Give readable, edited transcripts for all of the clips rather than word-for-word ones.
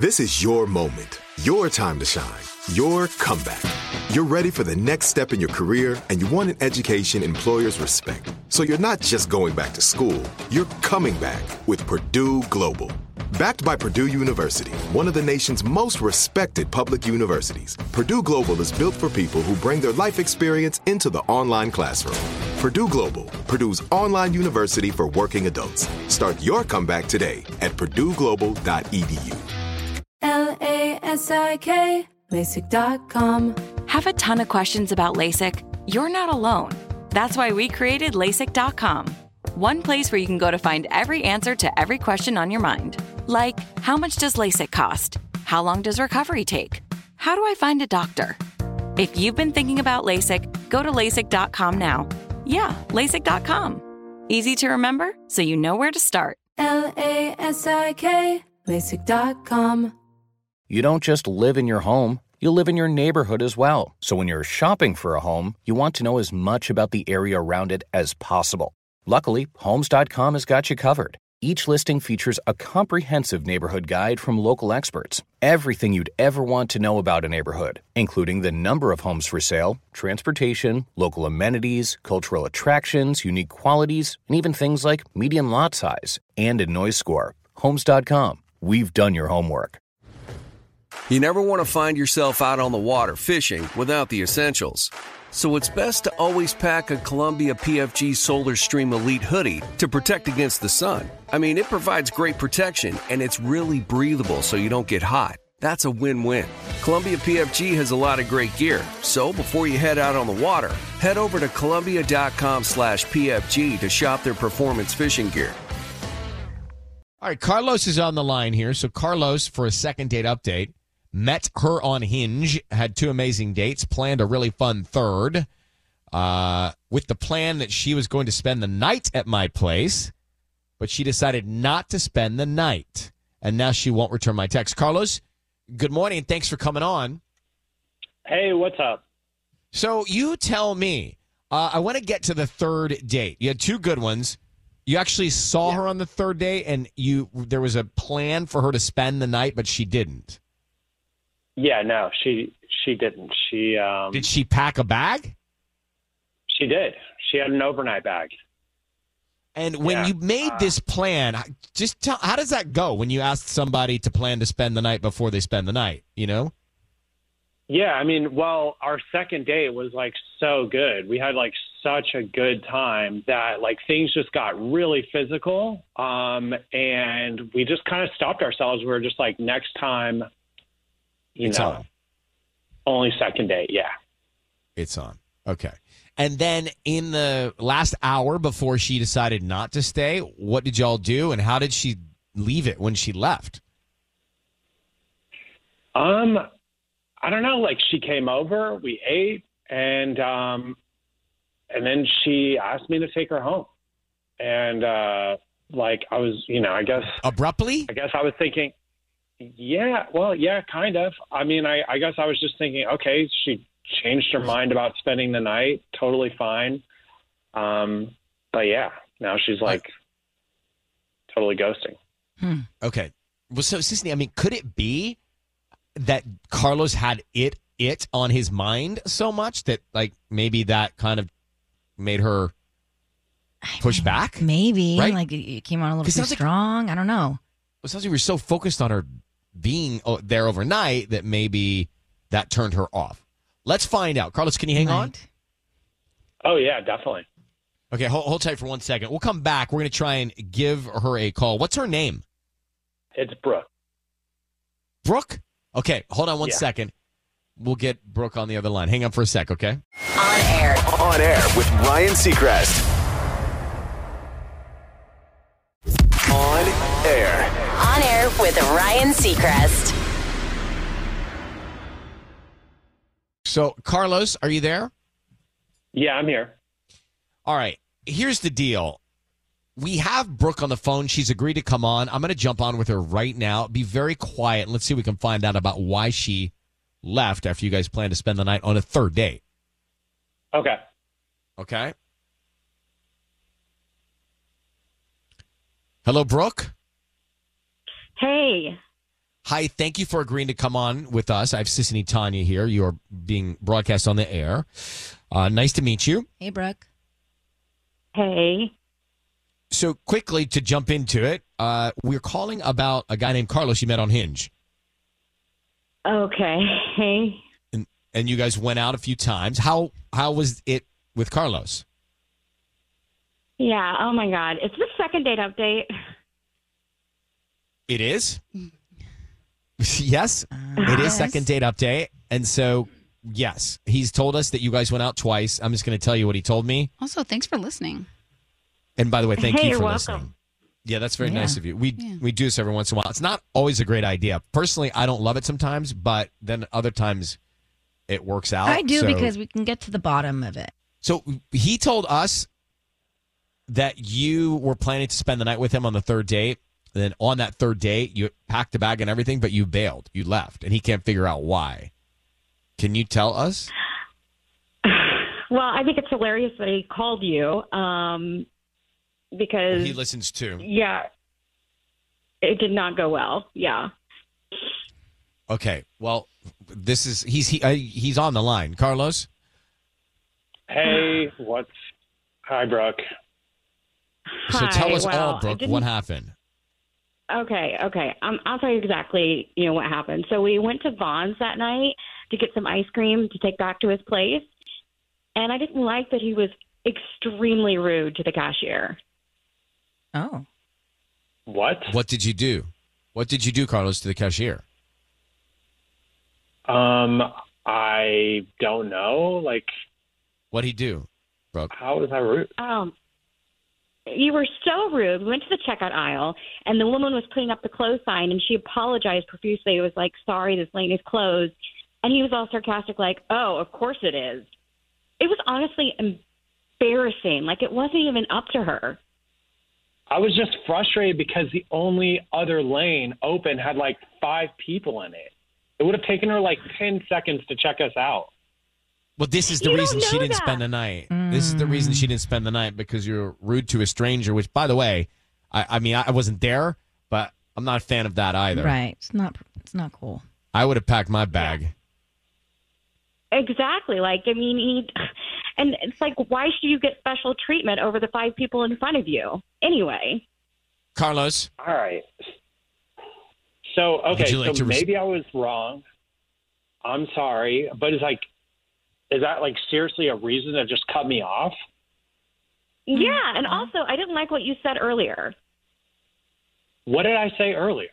This is your moment, your time to shine, your comeback. You're ready for the next step in your career, and you want an education employers respect. So you're not just going back to school, you're coming back with Purdue Global. Backed by Purdue University, one of the nation's most respected public universities, Purdue Global is built for people who bring their life experience into the online classroom. Purdue Global, Purdue's online university for working adults. Start your comeback today at purdueglobal.edu. LASIK, LASIK.com. Have a ton of questions about LASIK? You're not alone. That's why we created LASIK.com. One place where you can go to find every answer to every question on your mind. Like, how much does LASIK cost? How long does recovery take? How do I find a doctor? If you've been thinking about LASIK, go to LASIK.com now. Yeah, LASIK.com. Easy to remember, so you know where to start. LASIK, LASIK.com. You don't just live in your home, you live in your neighborhood as well. So when you're shopping for a home, you want to know as much about the area around it as possible. Luckily, Homes.com has got you covered. Each listing features a comprehensive neighborhood guide from local experts. Everything you'd ever want to know about a neighborhood, including the number of homes for sale, transportation, local amenities, cultural attractions, unique qualities, and even things like median lot size and a noise score. Homes.com. We've done your homework. You never want to find yourself out on the water fishing without the essentials. So it's best to always pack a Columbia PFG Solar Stream Elite hoodie to protect against the sun. I mean, it provides great protection, and it's really breathable so you don't get hot. That's a win-win. Columbia PFG has a lot of great gear, so before you head out on the water, head over to Columbia.com/PFG to shop their performance fishing gear. All right, Carlos is on the line here. So Carlos, for a second date update, met her on Hinge, had 2 amazing dates, planned a really fun third, with the plan that she was going to spend the night at my place, but she decided not to spend the night, and now she won't return my text. Carlos, good morning, and thanks for coming on. Hey, what's up? So you tell me, I want to get to the third date. You had 2 good ones. You actually saw her on the third date, and there was a plan for her to spend the night, but she didn't. Yeah, no, she didn't. Did she pack a bag? She did. She had an overnight bag. And when you made this plan, just tell, how does that go when you ask somebody to plan to spend the night before they spend the night, you know? Yeah, I mean, well, our second date was like so good. We had like such a good time that like things just got really physical. And we just kind of stopped ourselves. We were just like, next time, It's on. Only second date, yeah. It's on. Okay. And then in the last hour before she decided not to stay, what did y'all do, and how did she leave it when she left? I don't know. Like, she came over, we ate, and then she asked me to take her home. And like, I was, I guess abruptly. I guess I was thinking. Yeah, well, yeah, kind of. I mean, I guess I was just thinking, okay, she changed her mind about spending the night. Totally fine. But yeah, now she's like totally ghosting. Okay. Well, so Sisney, I mean, could it be that Carlos had it on his mind so much that like maybe that kind of made her push back? Maybe. Right? Like it came on a little too strong. I don't know. It sounds like you were so focused on her being there overnight that maybe that turned her off. Let's find out. Carlos, can you hang on? Oh, yeah, definitely. Okay, hold tight for 1 second. We'll come back. We're going to try and give her a call. What's her name? It's Brooke. Brooke? Okay, hold on 1 second. We'll get Brooke on the other line. Hang on for a sec, okay? On air. On air with Ryan Seacrest. On air. On air with Ryan Seacrest. So, Carlos, are you there? Yeah, I'm here. All right. Here's the deal. We have Brooke on the phone. She's agreed to come on. I'm going to jump on with her right now. Be very quiet. Let's see if we can find out about why she left after you guys planned to spend the night on a third date. Okay. Okay. Hello, Brooke. Hey. Hi, thank you for agreeing to come on with us. I have Sissany Tanya here. You are being broadcast on the air. Nice to meet you. Hey, Brooke. Hey. So quickly to jump into it, we're calling about a guy named Carlos you met on Hinge. Okay. Hey. And you guys went out a few times. How was it with Carlos? Yeah. Oh my God. It's the second date update. It is? Yes, it is second date update. And so, yes, he's told us that you guys went out twice. I'm just going to tell you what he told me. Also, thanks for listening. And by the way, thank you you're for welcome. listening. Yeah, that's very nice of you. We do this every once in a while. It's not always a great idea. Personally, I don't love it sometimes, but then other times it works out. I do because we can get to the bottom of it. So he told us that you were planning to spend the night with him on the third date. And then on that third date, you packed the bag and everything, but you bailed. You left, and he can't figure out why. Can you tell us? Well, I think it's hilarious that he called you because he listens too. Yeah, it did not go well. Yeah. Okay. Well, this is he's on the line. Carlos. Hey, Hi, Brooke. So tell us Hi, well, all, Brooke, what happened. Okay. I'll tell you exactly, what happened. So we went to Vaughn's that night to get some ice cream to take back to his place, and I didn't like that he was extremely rude to the cashier. Oh. What? What did you do? What did you do, Carlos, to the cashier? I don't know. Like, what'd he do, Brooke? How was I rude? You were so rude. We went to the checkout aisle, and the woman was putting up the close sign, and she apologized profusely. It was like, sorry, this lane is closed. And he was all sarcastic, like, oh, of course it is. It was honestly embarrassing. Like, it wasn't even up to her. I was just frustrated because the only other lane open had like 5 people in it. It would have taken her like 10 seconds to check us out. Well, this is the reason she didn't spend the night. This is the reason she didn't spend the night, because you're rude to a stranger, which, by the way, I mean, I wasn't there, but I'm not a fan of that either. Right. It's not cool. I would have packed my bag. Exactly. Like, I mean, and it's like, why should you get special treatment over the 5 people in front of you? Anyway. Carlos. All right. So, okay, so maybe I was wrong. I'm sorry. But is that like seriously a reason to just cut me off? Yeah, and also I didn't like what you said earlier. What did I say earlier?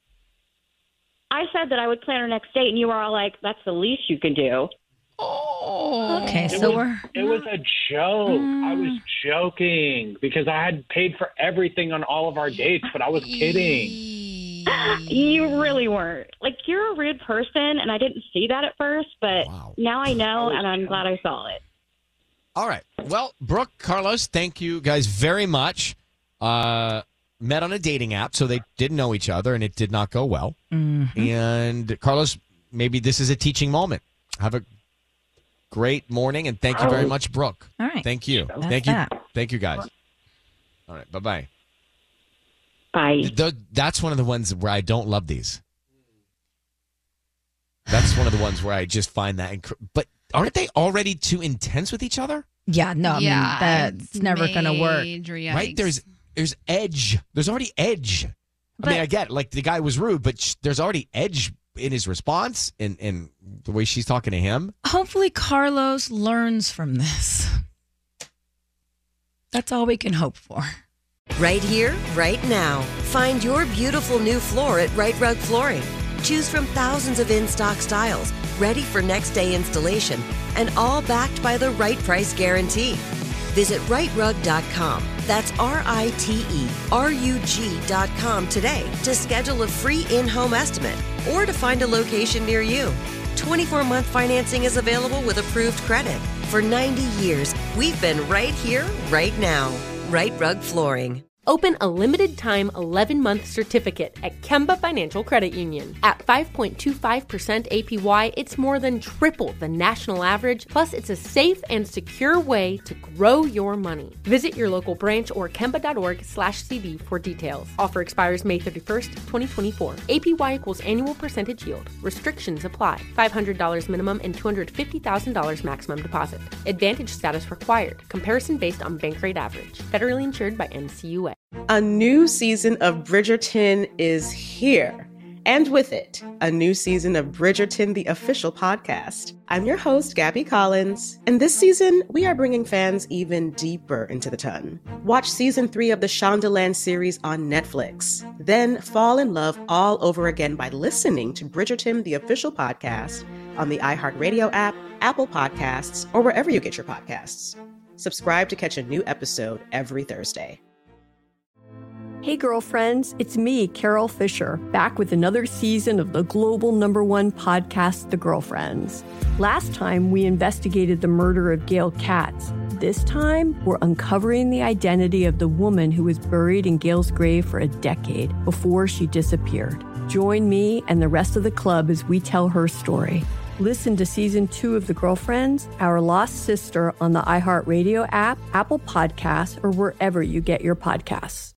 I said that I would plan our next date, and you were all like, that's the least you can do. Oh, okay. It was a joke. I was joking because I had paid for everything on all of our dates, but I was kidding. You really weren't. Like, you're a rude person, and I didn't see that at first, but now I know, and I'm glad I saw it. All right. Well, Brooke, Carlos, thank you guys very much. Met on a dating app, so they didn't know each other, and it did not go well. Mm-hmm. And Carlos, maybe this is a teaching moment. Have a great morning, and thank you very much, Brooke. All right. Thank you. Thank you. Thank you, guys. All right. Bye-bye. Bye. That's one of the ones where I don't love these. That's one of the ones where I just find that. But aren't they already too intense with each other? Yeah, no, I mean, that's never going to work. Yikes. Right? There's edge. There's already edge. I mean, I get it. Like, the guy was rude, but there's already edge in his response and the way she's talking to him. Hopefully Carlos learns from this. That's all we can hope for. Right here, right now. Find your beautiful new floor at Right Rug Flooring. Choose from thousands of in-stock styles, ready for next day installation, and all backed by the right price guarantee. Visit rightrug.com. That's RITERUG.com today to schedule a free in-home estimate or to find a location near you. 24-month financing is available with approved credit. For 90 years, we've been right here, right now. Right Rug Flooring. Open a limited-time 11-month certificate at Kemba Financial Credit Union. At 5.25% APY, it's more than triple the national average, plus it's a safe and secure way to grow your money. Visit your local branch or kemba.org/CD for details. Offer expires May 31st, 2024. APY equals annual percentage yield. Restrictions apply. $500 minimum and $250,000 maximum deposit. Advantage status required. Comparison based on bank rate average. Federally insured by NCUA. A new season of Bridgerton is here. And with it, a new season of Bridgerton, the official podcast. I'm your host, Gabby Collins, and this season, we are bringing fans even deeper into the ton. Watch season 3 of the Shondaland series on Netflix. Then fall in love all over again by listening to Bridgerton, the official podcast, on the iHeartRadio app, Apple Podcasts, or wherever you get your podcasts. Subscribe to catch a new episode every Thursday. Hey girlfriends, it's me, Carol Fisher, back with another season of the global #1 podcast, The Girlfriends. Last time, we investigated the murder of Gail Katz. This time, we're uncovering the identity of the woman who was buried in Gail's grave for a decade before she disappeared. Join me and the rest of the club as we tell her story. Listen to Season 2 of The Girlfriends, Our Lost Sister on the iHeartRadio app, Apple Podcasts, or wherever you get your podcasts.